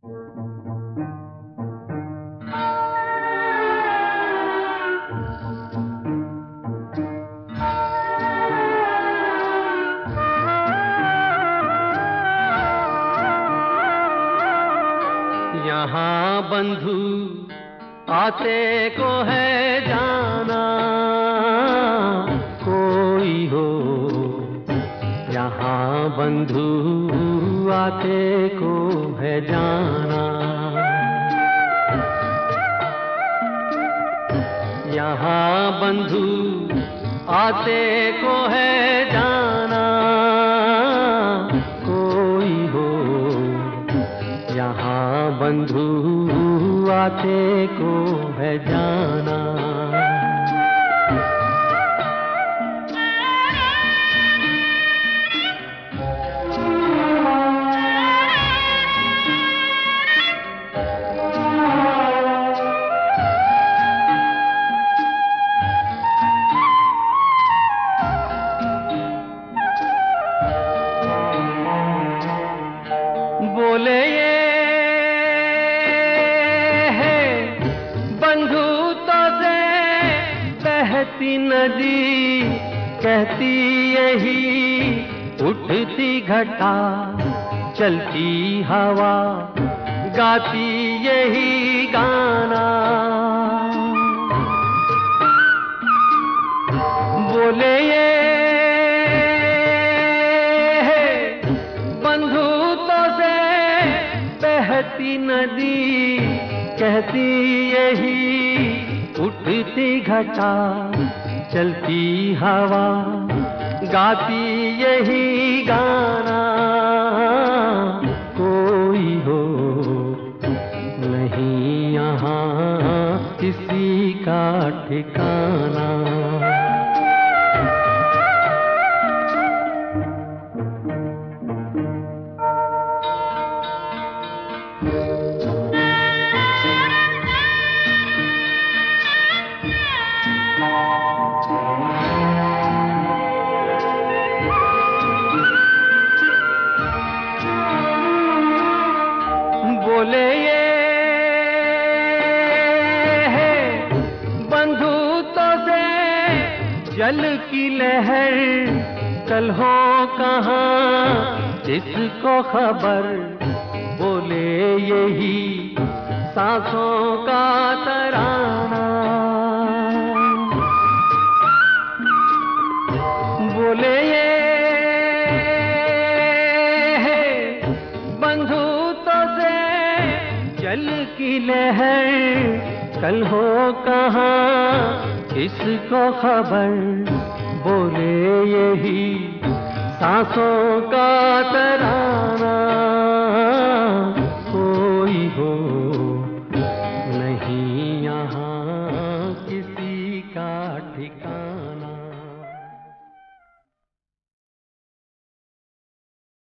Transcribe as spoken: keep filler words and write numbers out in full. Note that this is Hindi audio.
यहाँ बंधु आते को है जाना, कोई हो यहाँ बंधु आते को है जाना। यहाँ बंधु आते को है जाना, कोई हो यहाँ बंधु आते को है जाना। बोले ये है बंधुता से बहती नदी, कहती यही उठती घटा, चलती हवा गाती यही गाना। बोले ये बहती नदी, कहती यही उठती घटा, चलती हवा गाती यही गाना। कोई हो नहीं यहाँ किसी का ठिकाना। बोले ये है बंधुता से जल की लहर, कल हो कहाँ इसको खबर। बोले यही सांसों का तराना। बोले ये है बंधुता से जल की लहर, कल हो कहाँ इसको खबर। बोले यही सांसों का तराना।